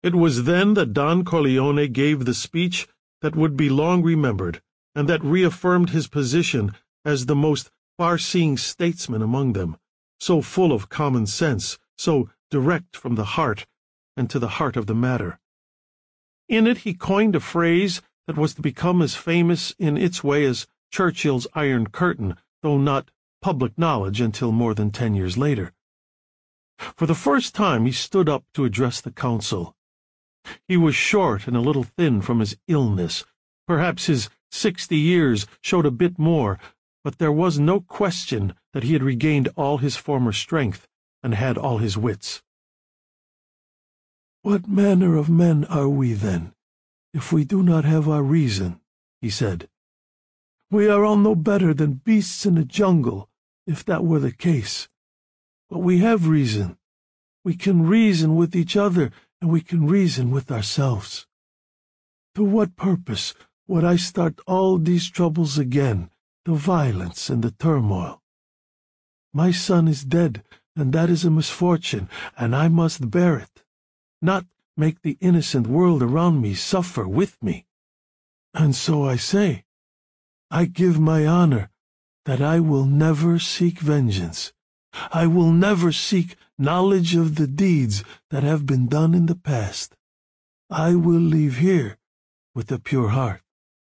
It was then that Don Corleone gave the speech that would be long remembered, and that reaffirmed his position as the most far-seeing statesman among them, so full of common sense, so direct from the heart and to the heart of the matter. In it he coined a phrase that was to become as famous in its way as Churchill's Iron Curtain, though not public knowledge until more than 10 years later. For the first time he stood up to address the council. He was short and a little thin from his illness. Perhaps his 60 years showed a bit more, but there was no question that he had regained all his former strength and had all his wits. "What manner of men are we, then, if we do not have our reason?" he said. "We are all no better than beasts in a jungle, if that were the case. But we have reason. We can reason with each other, and we can reason with ourselves. To what purpose would I start all these troubles again, the violence and the turmoil? My son is dead, and that is a misfortune, and I must bear it, not make the innocent world around me suffer with me. And so I say, I give my honor that I will never seek vengeance. I will never seek knowledge of the deeds that have been done in the past. I will leave here with a pure heart.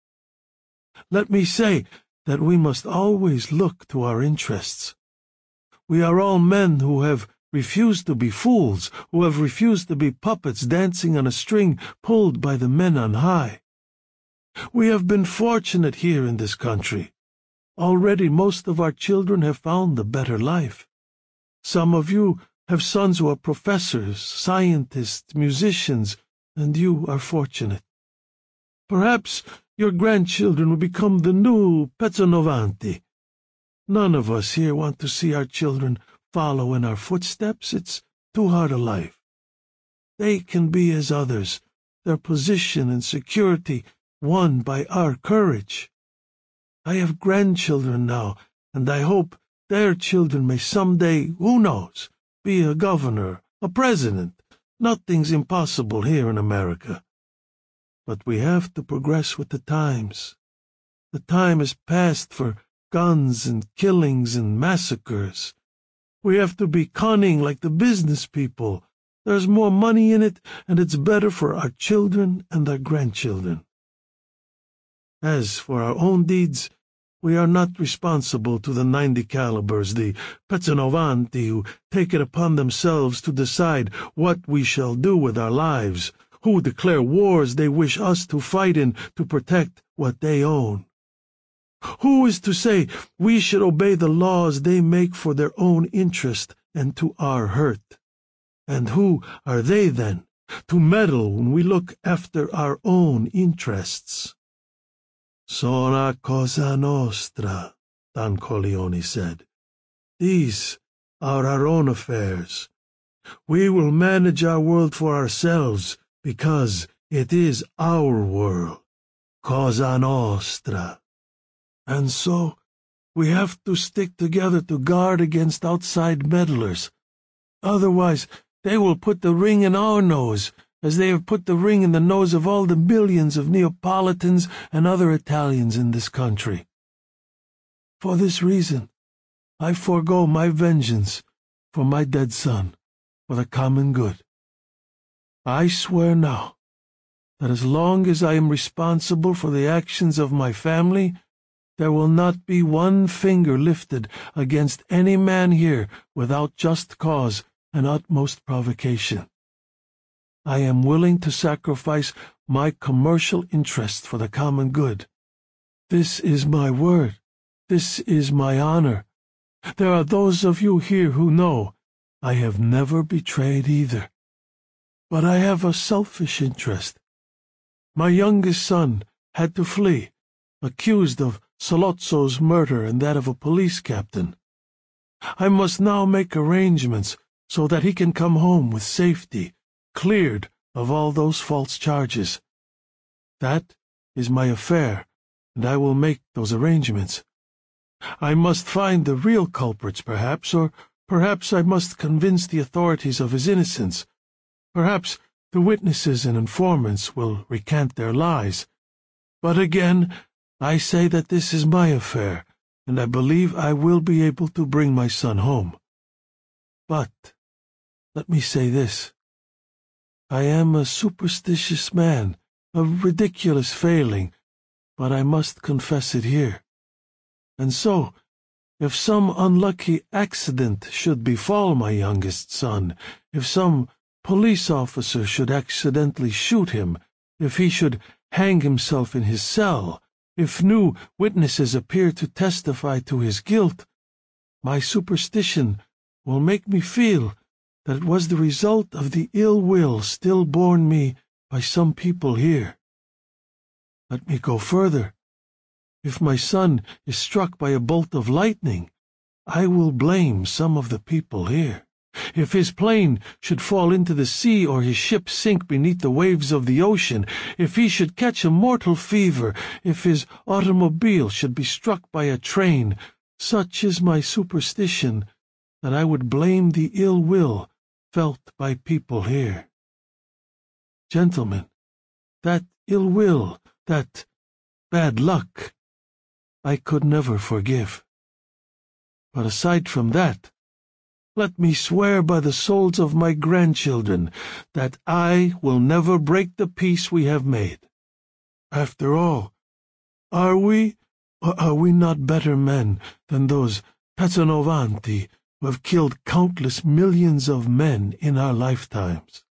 Let me say that we must always look to our interests. We are all men who have refused to be fools, who have refused to be puppets dancing on a string pulled by the men on high. We have been fortunate here in this country. Already most of our children have found a better life. Some of you have sons who are professors, scientists, musicians, and you are fortunate. Perhaps your grandchildren will become the new Pezzonovanti. None of us here want to see our children follow in our footsteps. It's too hard a life. They can be as others, their position and security won by our courage. I have grandchildren now, and I hope their children may someday, who knows, be a governor, a president. Nothing's impossible here in America. But we have to progress with the times. The time is past for guns and killings and massacres. We have to be cunning like the business people. There's more money in it, and it's better for our children and our grandchildren. As for our own deeds, we are not responsible to the 90 calibers, the Pezzonovanti, who take it upon themselves to decide what we shall do with our lives, who declare wars they wish us to fight in to protect what they own. Who is to say we should obey the laws they make for their own interest and to our hurt? And who are they, then, to meddle when we look after our own interests? Sono cosa nostra, Don Corleone said. These are our own affairs. We will manage our world for ourselves, because it is our world. Cosa nostra. And so, we have to stick together to guard against outside meddlers. Otherwise, they will put the ring in our nose, as they have put the ring in the nose of all the millions of Neapolitans and other Italians in this country. For this reason, I forego my vengeance for my dead son, for the common good. I swear now that as long as I am responsible for the actions of my family, there will not be one finger lifted against any man here without just cause and utmost provocation. I am willing to sacrifice my commercial interests for the common good. This is my word. This is my honor. There are those of you here who know I have never betrayed either. But I have a selfish interest. My youngest son had to flee, accused of Sollozzo's murder and that of a police captain. I must now make arrangements so that he can come home with safety, cleared of all those false charges. That is my affair, and I will make those arrangements. I must find the real culprits, perhaps, or perhaps I must convince the authorities of his innocence. Perhaps The witnesses and informants will recant their lies. But again, I say that this is my affair, and I believe I will be able to bring my son home. But let me say this. I am a superstitious man, a ridiculous failing, but I must confess it here. And so, if some unlucky accident should befall my youngest son, if some police officer should accidentally shoot him, if he should hang himself in his cell, if new witnesses appear to testify to his guilt, my superstition will make me feel that it was the result of the ill will still borne me by some people here. Let me go further. If my son is struck by a bolt of lightning, I will blame some of the people here. If his plane should fall into the sea or his ship sink beneath the waves of the ocean, if he should catch a mortal fever, if his automobile should be struck by a train, such is my superstition that I would blame the ill will felt by people here. Gentlemen, that ill will, that bad luck, I could never forgive. But aside from that, let me swear by the souls of my grandchildren that I will never break the peace we have made. After all, are we or are we not better men than those Pezzanovanti who have killed countless millions of men in our lifetimes?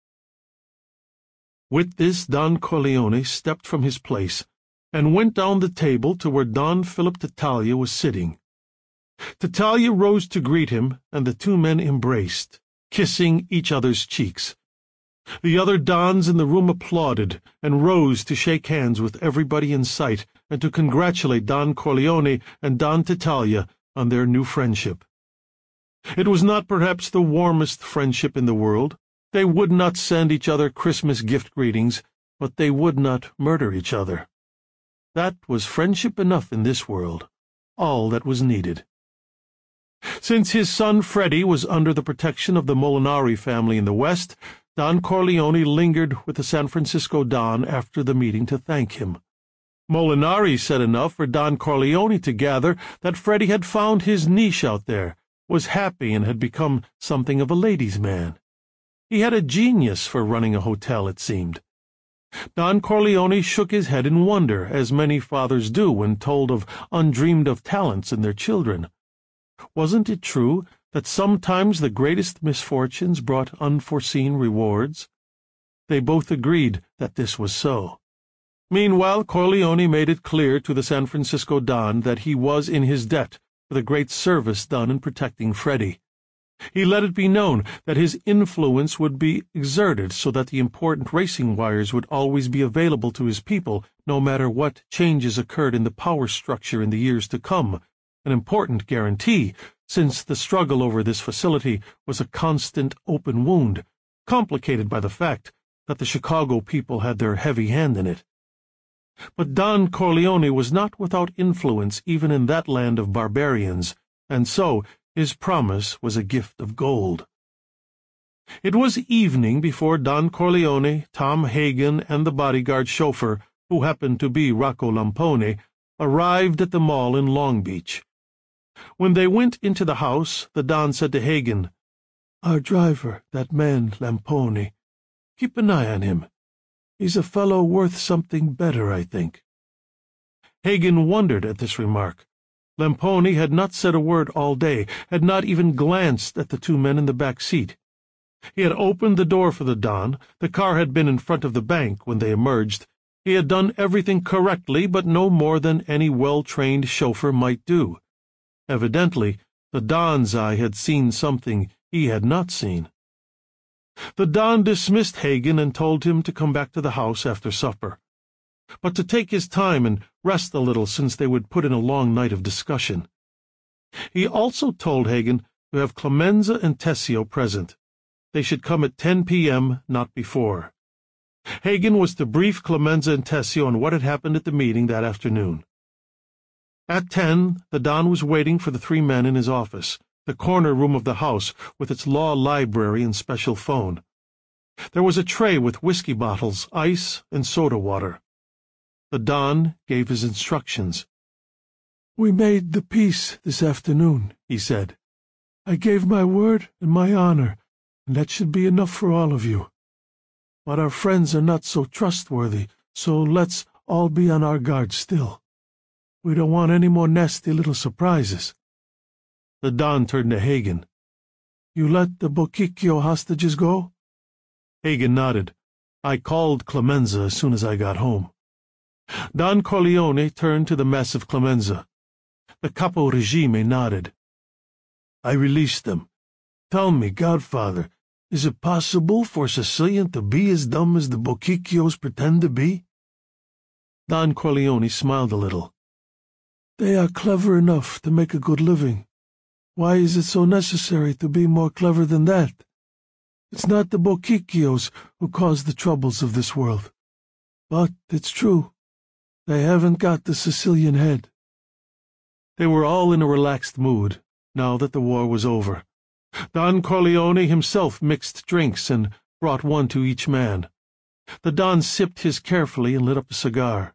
With this, Don Corleone stepped from his place and went down the table to where Don Philip Tattaglia was sitting. Tattaglia rose to greet him, and the two men embraced, kissing each other's cheeks. The other dons in the room applauded and rose to shake hands with everybody in sight and to congratulate Don Corleone and Don Tattaglia on their new friendship. It was not perhaps the warmest friendship in the world. They would not send each other Christmas gift greetings, but they would not murder each other. That was friendship enough in this world, all that was needed. Since his son Freddie was under the protection of the Molinari family in the West, Don Corleone lingered with the San Francisco Don after the meeting to thank him. Molinari said enough for Don Corleone to gather that Freddie had found his niche out there, was happy, and had become something of a ladies' man. He had a genius for running a hotel, it seemed. Don Corleone shook his head in wonder, as many fathers do when told of undreamed-of talents in their children. Wasn't it true that sometimes the greatest misfortunes brought unforeseen rewards? They both agreed that this was so. Meanwhile, Corleone made it clear to the San Francisco Don that he was in his debt for the great service done in protecting Freddie. He let it be known that his influence would be exerted so that the important racing wires would always be available to his people, no matter what changes occurred in the power structure in the years to come, an important guarantee, since the struggle over this facility was a constant open wound, complicated by the fact that the Chicago people had their heavy hand in it. But Don Corleone was not without influence even in that land of barbarians, and so his promise was a gift of gold. It was evening before Don Corleone, Tom Hagen, and the bodyguard chauffeur, who happened to be Rocco Lampone, arrived at the mall in Long Beach. When they went into the house, the Don said to Hagen, "Our driver, that man Lampone, keep an eye on him. He's a fellow worth something better, I think." Hagen wondered at this remark. Lampone had not said a word all day, had not even glanced at the two men in the back seat. He had opened the door for the Don. The car had been in front of the bank when they emerged. He had done everything correctly, but no more than any well-trained chauffeur might do. Evidently, the Don's eye had seen something he had not seen. The Don dismissed Hagen and told him to come back to the house after supper, but to take his time and rest a little since they would put in a long night of discussion. He also told Hagen to have Clemenza and Tessio present. They should come at 10 p.m., not before. Hagen was to brief Clemenza and Tessio on what had happened at the meeting that afternoon. At 10, the Don was waiting for the three men in his office, the corner room of the house with its law library and special phone. There was a tray with whiskey bottles, ice, and soda water. The Don gave his instructions. "We made the peace this afternoon," he said. "I gave my word and my honor, and that should be enough for all of you. But our friends are not so trustworthy, so let's all be on our guard still. We don't want any more nasty little surprises." The Don turned to Hagen. "You let the Bochicchio hostages go?" Hagen nodded. "I called Clemenza as soon as I got home." Don Corleone turned to the mess of Clemenza. The Capo Regime nodded. "I released them. Tell me, Godfather, is it possible for a Sicilian to be as dumb as the Bochicchios pretend to be?" Don Corleone smiled a little. "They are clever enough to make a good living. Why is it so necessary to be more clever than that? It's not the Bochicchios who cause the troubles of this world. But it's true. They haven't got the Sicilian head." They were all in a relaxed mood, now that the war was over. Don Corleone himself mixed drinks and brought one to each man. The Don sipped his carefully and lit up a cigar.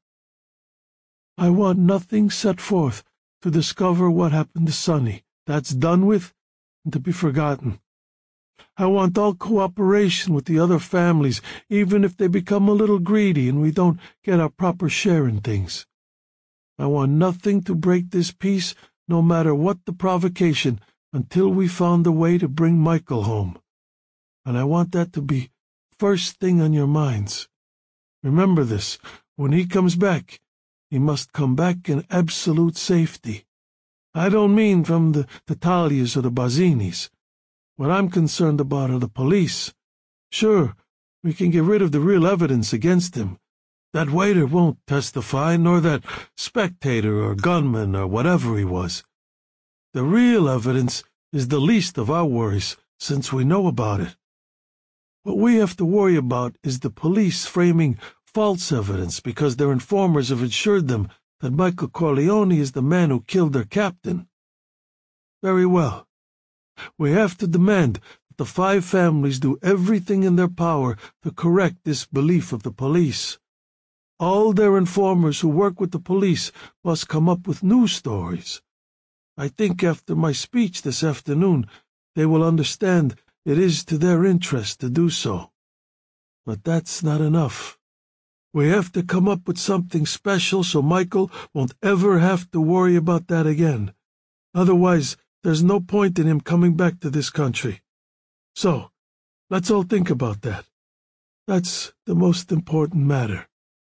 "I want nothing set forth to discover what happened to Sonny. That's done with and to be forgotten. I want all cooperation with the other families, even if they become a little greedy and we don't get our proper share in things. I want nothing to break this peace, no matter what the provocation, until we found a way to bring Michael home. And I want that to be first thing on your minds. Remember this, when he comes back, he must come back in absolute safety. I don't mean from the Tattaglias or the Bazzinis. What I'm concerned about are the police. Sure, we can get rid of the real evidence against him. That waiter won't testify, nor that spectator or gunman or whatever he was. The real evidence is the least of our worries, since we know about it. What we have to worry about is the police framing false evidence because their informers have assured them that Michael Corleone is the man who killed their captain. Very well. We have to demand that the 5 families do everything in their power to correct this belief of the police. All their informers who work with the police must come up with new stories. I think after my speech this afternoon, they will understand it is to their interest to do so. But that's not enough. We have to come up with something special so Michael won't ever have to worry about that again. Otherwise, there's no point in him coming back to this country. So, let's all think about that. That's the most important matter.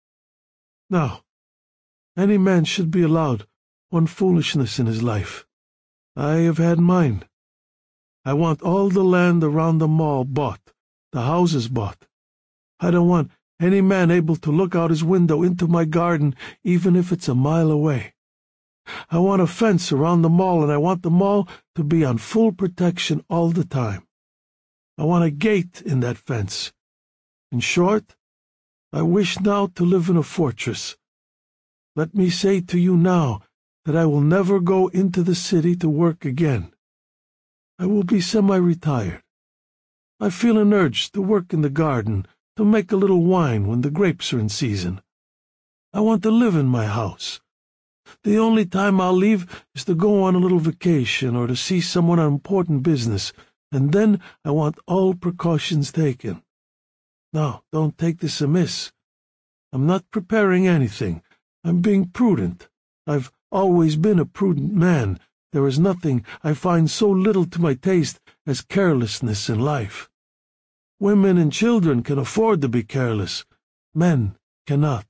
Now, any man should be allowed one foolishness in his life. I have had mine. I want all the land around the mall bought, the houses bought. I don't want any man able to look out his window into my garden, even if it's a mile away. I want a fence around the mall, and I want the mall to be on full protection all the time. I want a gate in that fence. In short, I wish now to live in a fortress. Let me say to you now that I will never go into the city to work again. I will be semi-retired. I feel an urge to work in the garden, to make a little wine when the grapes are in season. I want to live in my house. The only time I'll leave is to go on a little vacation or to see someone on important business, and then I want all precautions taken. Now, don't take this amiss. I'm not preparing anything. I'm being prudent. I've always been a prudent man. There is nothing I find so little to my taste as carelessness in life. Women and children can afford to be careless. Men cannot.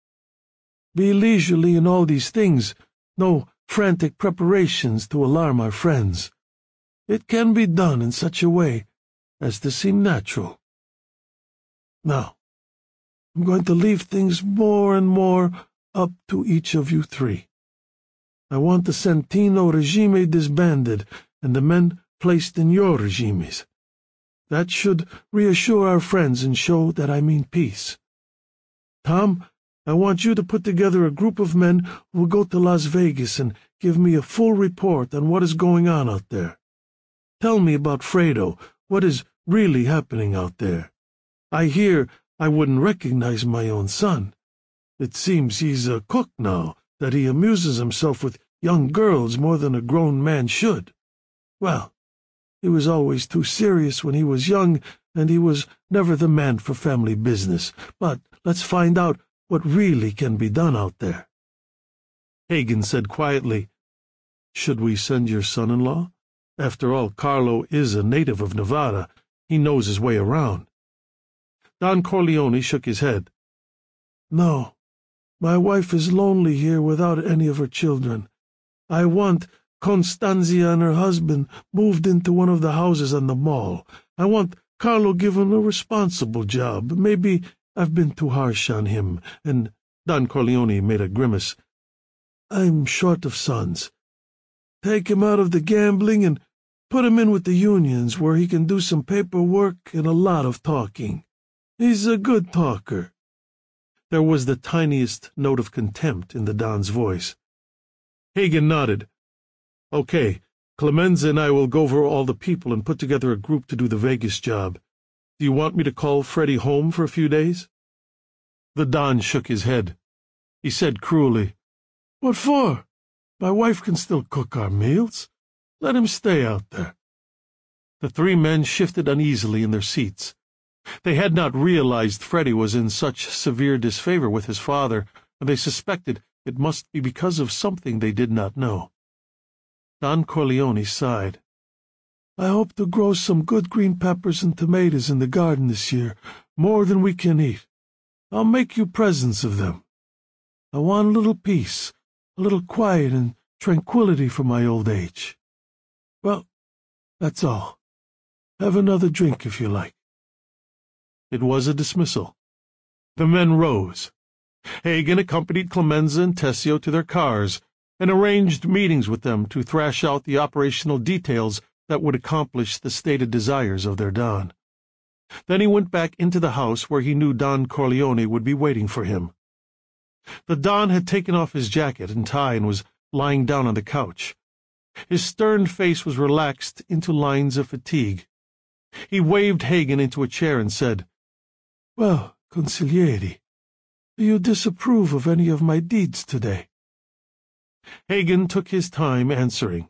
Be leisurely in all these things. No frantic preparations to alarm our friends. It can be done in such a way as to seem natural. Now, I'm going to leave things more and more up to each of you 3. I want the Santino regime disbanded and the men placed in your regimes. That should reassure our friends and show that I mean peace. Tom, I want you to put together a group of men who will go to Las Vegas and give me a full report on what is going on out there. Tell me about Fredo, what is really happening out there. I hear I wouldn't recognize my own son. It seems he's a cook now, that he amuses himself with young girls more than a grown man should. Well, he was always too serious when he was young, and he was never the man for family business. But let's find out what really can be done out there." Hagen said quietly, "Should we send your son-in-law? After all, Carlo is a native of Nevada. He knows his way around." Don Corleone shook his head. "No, my wife is lonely here without any of her children. I want Constanzia and her husband moved into one of the houses on the mall. I want Carlo given a responsible job. Maybe I've been too harsh on him, and—" Don Corleone made a grimace. "I'm short of sons. Take him out of the gambling and put him in with the unions, where he can do some paperwork and a lot of talking. He's a good talker." There was the tiniest note of contempt in the Don's voice. Hagen nodded. "Okay, Clemenza and I will go over all the people and put together a group to do the Vegas job. Do you want me to call Freddie home for a few days?" The Don shook his head. He said cruelly, "What for? My wife can still cook our meals. Let him stay out there." The three men shifted uneasily in their seats. They had not realized Freddie was in such severe disfavor with his father, and they suspected it must be because of something they did not know. Don Corleone sighed. "I hope to grow some good green peppers and tomatoes in the garden this year, more than we can eat. I'll make you presents of them. I want a little peace, a little quiet and tranquility for my old age. Well, that's all. Have another drink if you like." It was a dismissal. The men rose. Hagen accompanied Clemenza and Tessio to their cars and arranged meetings with them to thrash out the operational details that would accomplish the stated desires of their Don. Then he went back into the house where he knew Don Corleone would be waiting for him. The Don had taken off his jacket and tie and was lying down on the couch. His stern face was relaxed into lines of fatigue. He waved Hagen into a chair and said, "Well, consigliere, do you disapprove of any of my deeds today?" Hagen took his time answering.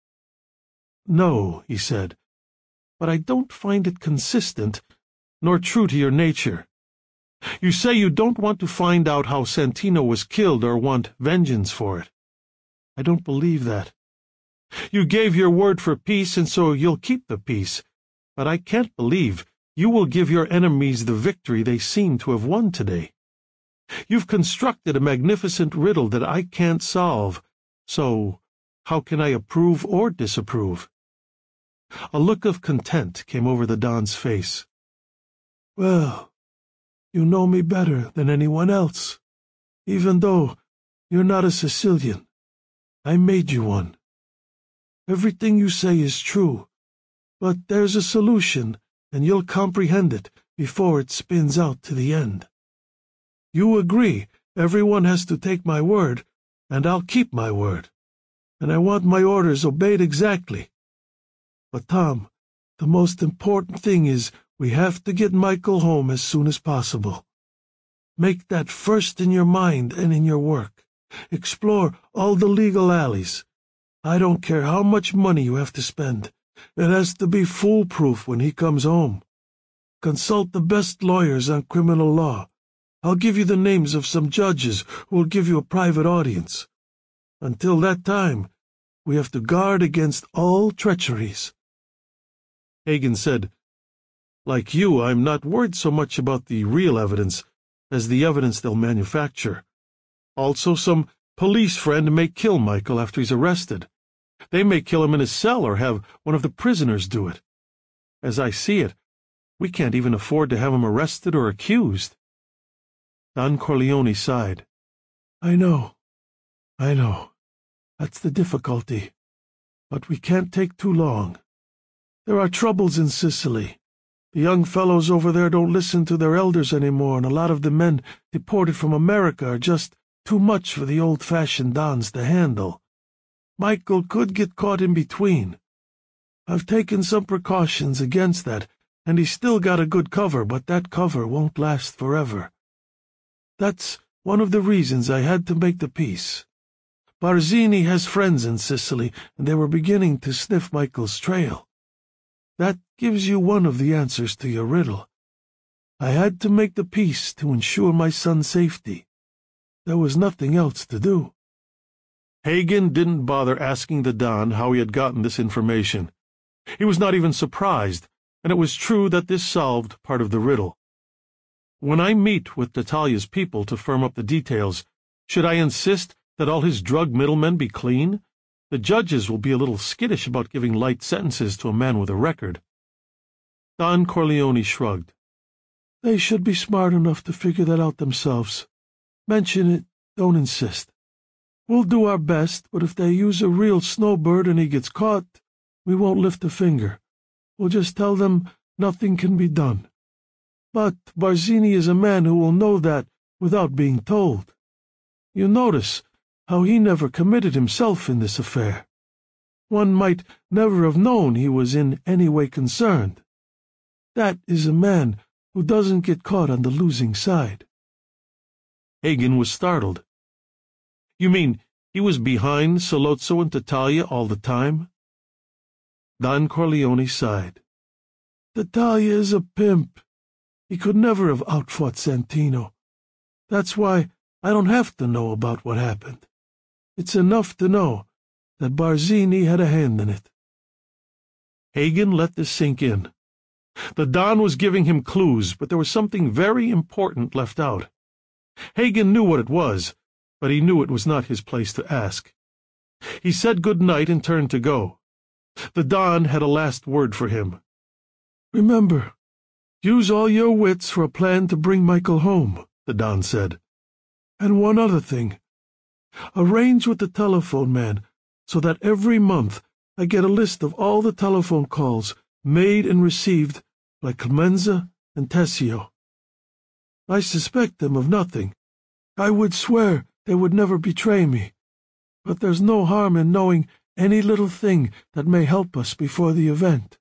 "No," he said, "but I don't find it consistent, nor true to your nature. You say you don't want to find out how Santino was killed or want vengeance for it. I don't believe that. You gave your word for peace, and so you'll keep the peace, but I can't believe you will give your enemies the victory they seem to have won today. You've constructed a magnificent riddle that I can't solve, so how can I approve or disapprove?" A look of content came over the Don's face. "Well, you know me better than anyone else. Even though you're not a Sicilian, I made you one. Everything you say is true, but there's a solution, and you'll comprehend it before it spins out to the end. You agree everyone has to take my word, and I'll keep my word, and I want my orders obeyed exactly. But, Tom, the most important thing is we have to get Michael home as soon as possible. Make that first in your mind and in your work. Explore all the legal alleys. I don't care how much money you have to spend. It has to be foolproof when he comes home. Consult the best lawyers on criminal law. I'll give you the names of some judges who will give you a private audience. Until that time, we have to guard against all treacheries." Hagen said, "Like you, I'm not worried so much about the real evidence as the evidence they'll manufacture. Also, some police friend may kill Michael after he's arrested. They may kill him in his cell or have one of the prisoners do it. As I see it, we can't even afford to have him arrested or accused." Don Corleone sighed. I know. That's the difficulty. But we can't take too long. There are troubles in Sicily. The young fellows over there don't listen to their elders anymore, and a lot of the men deported from America are just too much for the old-fashioned Dons to handle. Michael could get caught in between. I've taken some precautions against that, and he's still got a good cover, but that cover won't last forever. That's one of the reasons I had to make the peace. Barzini has friends in Sicily, and they were beginning to sniff Michael's trail. That gives you one of the answers to your riddle. I had to make the peace to ensure my son's safety. There was nothing else to do. Hagen didn't bother asking the Don how he had gotten this information. He was not even surprised, and it was true that this solved part of the riddle. When I meet with Natalia's people to firm up the details, should I insist that all his drug middlemen be clean? The judges will be a little skittish about giving light sentences to a man with a record. Don Corleone shrugged. They should be smart enough to figure that out themselves. Mention it, don't insist. We'll do our best, but if they use a real snowbird and he gets caught, we won't lift a finger. We'll just tell them nothing can be done. But Barzini is a man who will know that without being told. You notice how he never committed himself in this affair. One might never have known he was in any way concerned. That is a man who doesn't get caught on the losing side. Hagen was startled. You mean he was behind Sollozzo and Tattaglia all the time? Don Corleone sighed. Tattaglia is a pimp. He could never have outfought Santino. That's why I don't have to know about what happened. It's enough to know that Barzini had a hand in it. Hagen let this sink in. The Don was giving him clues, but there was something very important left out. Hagen knew what it was, but he knew it was not his place to ask. He said good night and turned to go. The Don had a last word for him. Remember, use all your wits for a plan to bring Michael home, the Don said. And one other thing. Arrange with the telephone man so that every month I get a list of all the telephone calls made and received by Clemenza and Tessio. I suspect them of nothing. I would swear they would never betray me. But there's no harm in knowing any little thing that may help us before the event.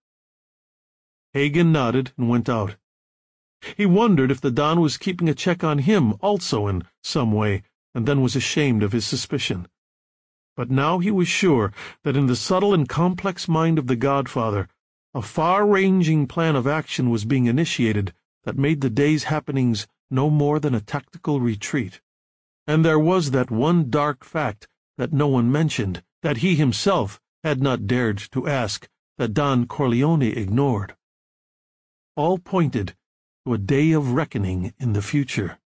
Hagen nodded and went out. He wondered if the Don was keeping a check on him also in some way, and then was ashamed of his suspicion. But now he was sure that in the subtle and complex mind of the Godfather, a far-ranging plan of action was being initiated that made the day's happenings no more than a tactical retreat. And there was that one dark fact that no one mentioned, that he himself had not dared to ask, that Don Corleone ignored. All pointed to a day of reckoning in the future.